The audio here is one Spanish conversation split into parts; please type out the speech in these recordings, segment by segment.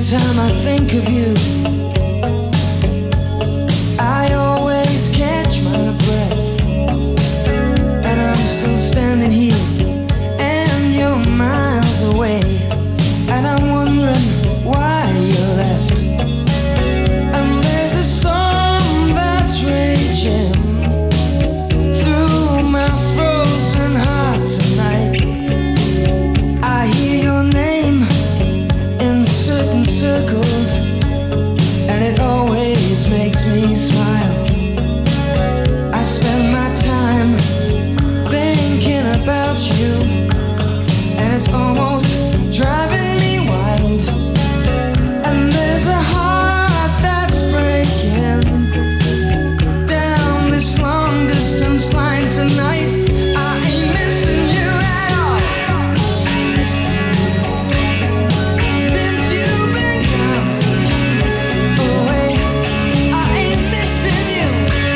time I think of you, I always catch my breath, and I'm still standing here, and you're miles away, and I'm wondering why you left. And there's a storm that's raging through my frozen heart tonight. I hear your name in certain circles, and it always makes me smile. I spend my time thinking about you, and it's almost driving me wild. And there's a heart that's breaking down this long distance line tonight. I ain't missing you at all. Since you've been gone away, I ain't missing you.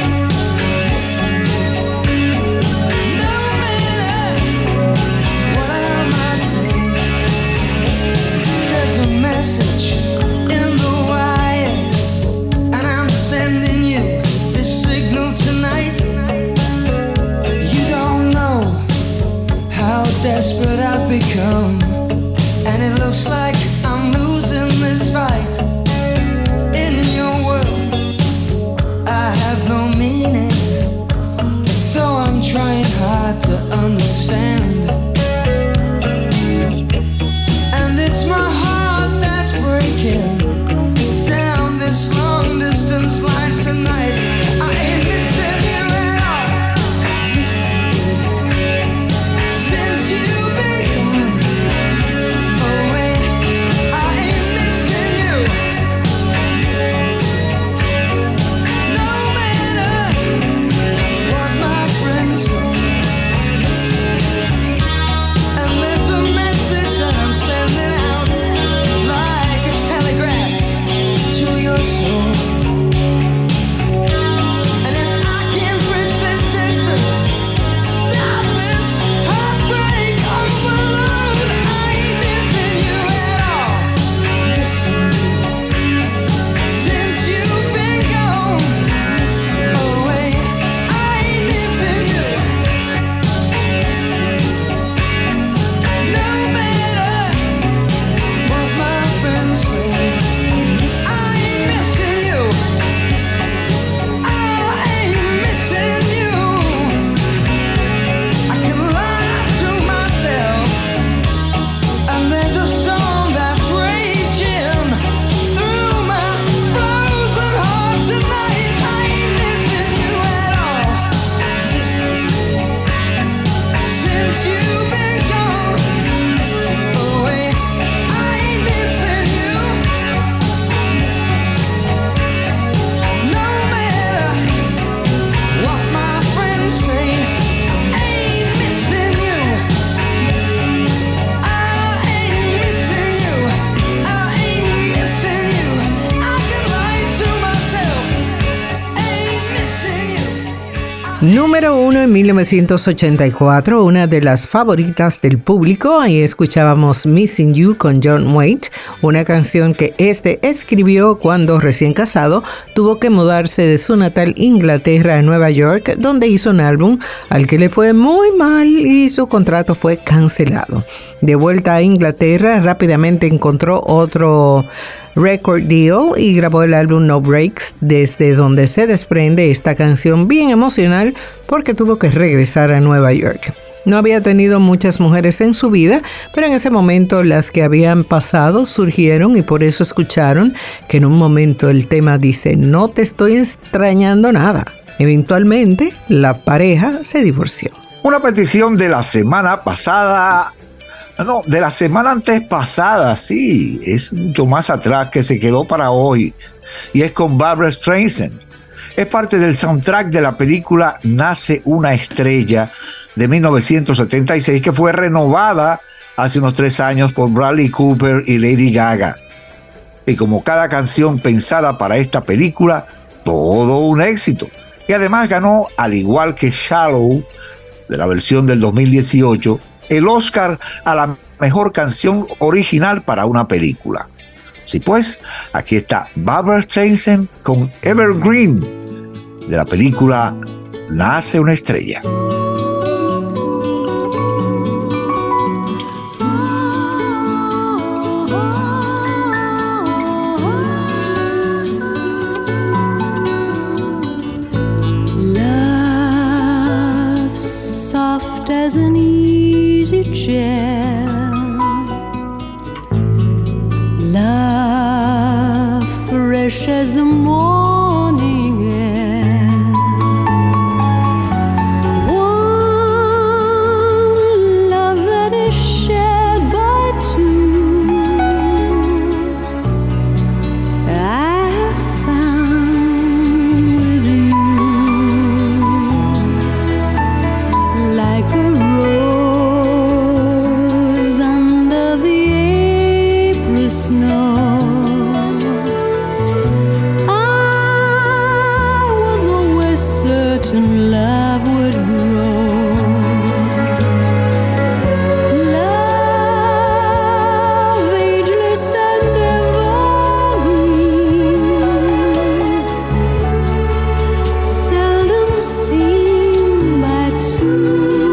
No matter what I might say, there's a message in the wire, and I'm sending you this signal tonight. You don't know how desperate I've become, and it looks like I'm losing this fight. In your world, I have no meaning, though I'm trying hard to understand. And it's my heart that's breaking down this long distance line tonight. I ain't missing you at all. Since you've been gone away, I ain't missing you. No matter what my friends say. And there's a message that I'm sending out like a telegraph to your soul. And if I can bridge this distance, stop this heartbreak overload, I ain't missing you at all. Since you've been gone away, I ain't missing you. No matter what my friends say, I ain't missing you. I ain't missing you. I can lie to myself, and there's a storm that's raging through my frozen heart tonight. I ain't missing you at all. Since you've been gone away, I ain't missing you. No matter what my friends say, I ain't missing you. I ain't missing you. I ain't missing you. I can lie to myself. I ain't missing you. Número 1 en 1984, una de las favoritas del público. Ahí escuchábamos Missing You con John Waite, una canción que escribió cuando recién casado tuvo que mudarse de su natal Inglaterra a Nueva York, donde hizo un álbum al que le fue muy mal y su contrato fue cancelado. De vuelta a Inglaterra, rápidamente encontró otro record deal y grabó el álbum No Breaks, desde donde se desprende esta canción bien emocional porque tuvo que regresar a Nueva York. No había tenido muchas mujeres en su vida, pero en ese momento las que habían pasado surgieron y por eso escucharon que en un momento el tema dice: no te estoy extrañando nada. Eventualmente la pareja se divorció. Una petición de la semana pasada. No, de la semana antes pasada, sí, es mucho más atrás, que se quedó para hoy, y es con Barbra Streisand. Es parte del soundtrack de la película Nace una estrella de 1976, que fue renovada hace unos 3 años por Bradley Cooper y Lady Gaga. Y como cada canción pensada para esta película, todo un éxito. Y además ganó, al igual que Shallow, de la versión del 2018, el Oscar a la mejor canción original para una película. Sí, pues, aquí está Barbra Streisand con Evergreen, de la película Nace una estrella. As an easy chair, love fresh as the morning air, one love that is shared by two. I have found with you, like a rose under the April snow. I was always certain love would grow. Love, ageless and evergreen, seldom seen by two.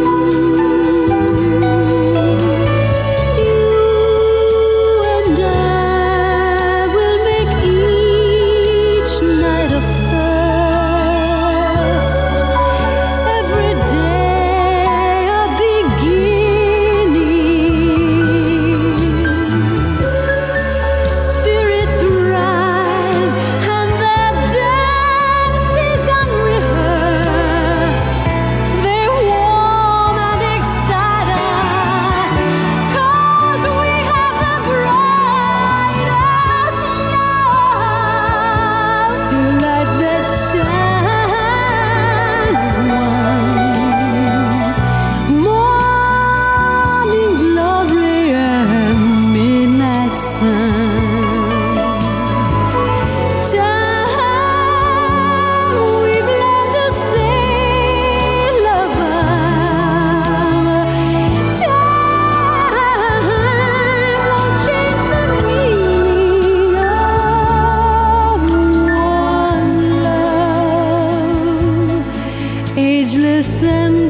Ageless and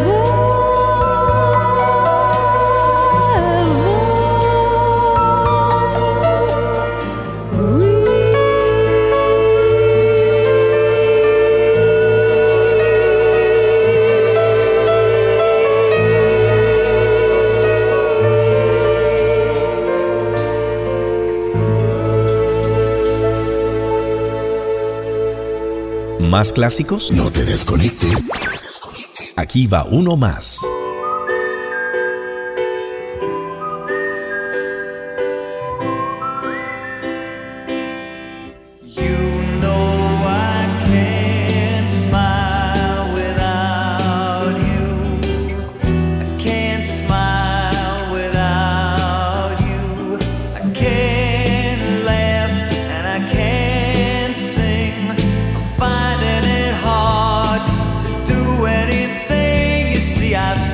¿Más clásicos? No te desconectes. Aquí va uno más. Finding it hard to do anything. You see, I've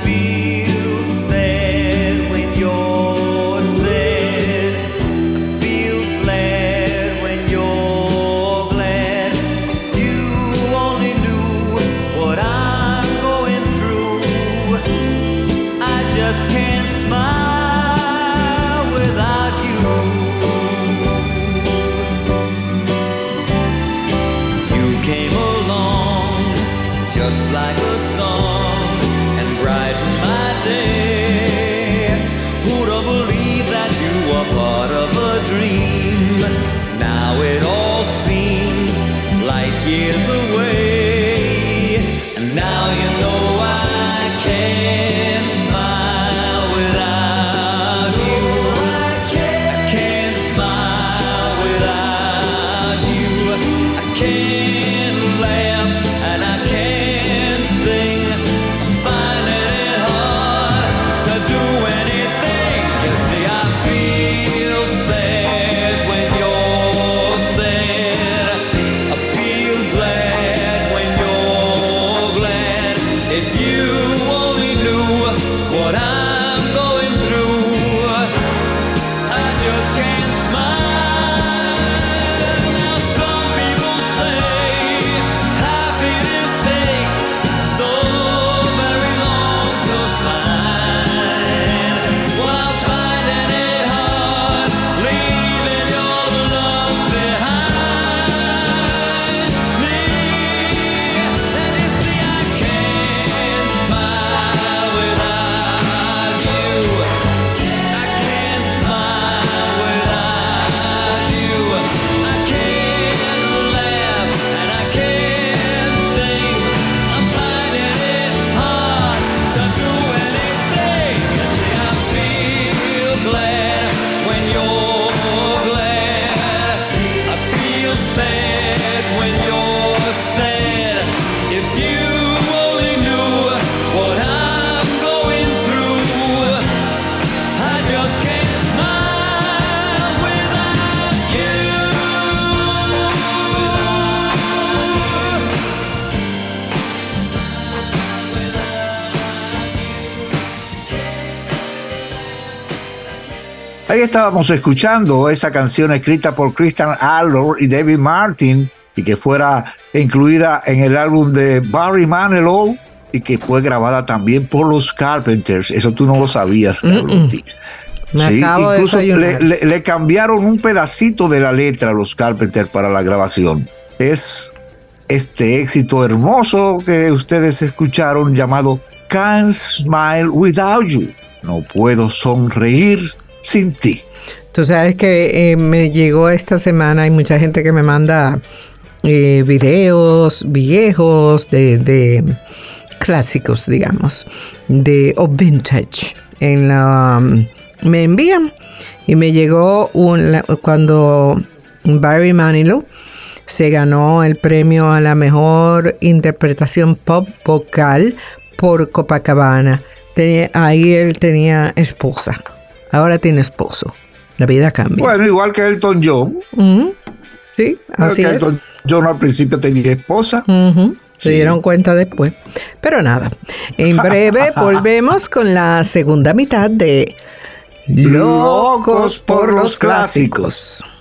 Ahí estábamos escuchando esa canción escrita por Christian Adler y David Martin y que fuera incluida en el álbum de Barry Manilow y que fue grabada también por los Carpenters. Eso tú no lo sabías, Carlotti. Me Sí, acabo de incluso desayunar. le cambiaron un pedacito de la letra a los Carpenters para la grabación. Es este éxito hermoso que ustedes escucharon llamado Can't Smile Without You. No puedo sonreír sin ti. Tú sabes que me llegó esta semana, hay mucha gente que me manda videos viejos de clásicos, digamos, o vintage. Me envían y me llegó cuando Barry Manilow se ganó el premio a la mejor interpretación pop vocal por Copacabana. Ahí él tenía esposa. Ahora tiene esposo. La vida cambia. Bueno, igual que Elton John. Sí, así es. Elton John al principio tenía esposa. Se dieron cuenta después. Pero nada, en breve volvemos con la segunda mitad de Locos por los clásicos.